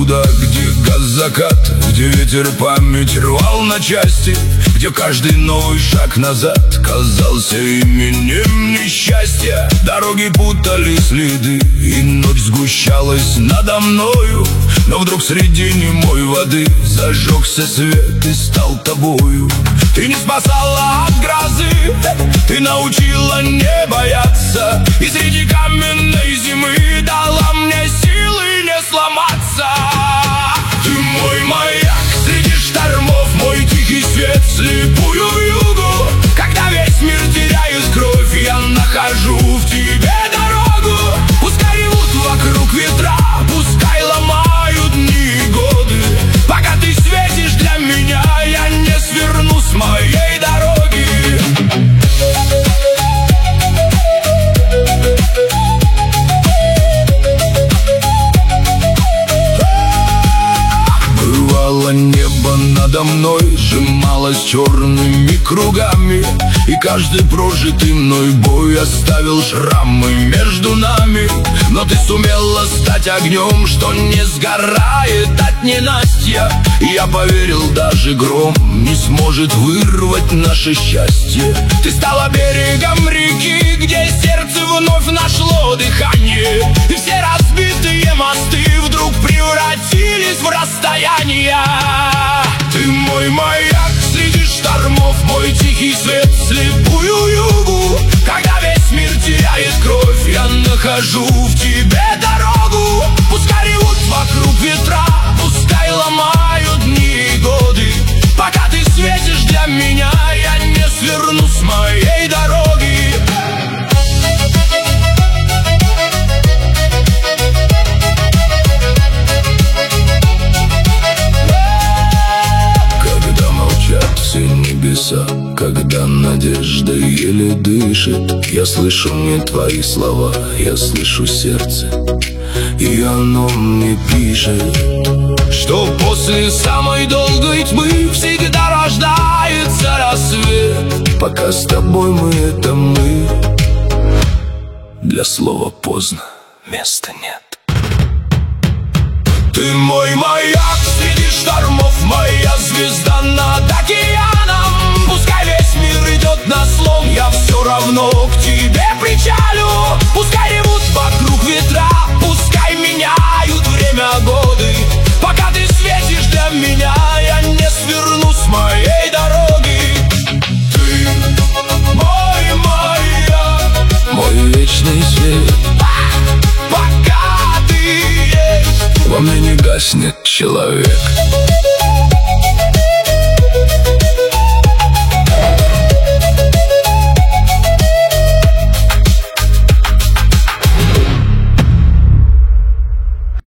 туда, где газ закат, где ветер память рвал на части, где каждый новый шаг назад казался именем несчастья. Дороги путали следы, и ночь сгущалась надо мною, но вдруг среди немой воды зажегся свет и стал тобою. Ты не спасала от грозы, ты научила не бояться, и среди каменной зимы дала мне силы не сломаться. Ты мой маяк среди штормов, мой тихий свет, слепую югу. Когда весь мир теряет кровь, я нахожу в тебе дорогу. Пускай ревут вокруг ветра, пускай ломают дни и годы, пока ты светишь для меня, я не сверну с моей дороги. Бывало, небо надо мной сжималось черными кругами, и каждый прожитый мной бой оставил шрамы между нами. Но ты сумела стать огнем, что не сгорает от ненастья, и я поверил, даже гром не сможет вырвать наше счастье. Ты стала берегом реки, где сердце вновь нашло дыхание, и все разбитые мосты вдруг превратились в расстояние. Ты мой маяк среди штормов, мой тихий свет, слепую югу. Когда весь мир теряет кровь, я нахожу в тебе дорогу. Пускай ревут вокруг ветра, пускай ломают дни и годы, пока ты светишь для меня, я не сверну с моей дороги. Когда молчат все небеса, когда надежда еле дышит, я слышу не твои слова, я слышу сердце, и оно мне пишет, что после самой долгой тьмы всегда рождается рассвет. Пока с тобой мы — это мы, для слова поздно места нет. Ты мой маяк среди штормов, моя звезда над океаном. Пускай весь мир идет на слом, я все равно к тебе причалю. Пускай ревут вокруг ветра, пускай меняют время годы, пока ты светишь для меня, я не сверну с моей дороги. Ты мой маяк, мой вечный свет, пока ты есть, во мне не гаснет человек.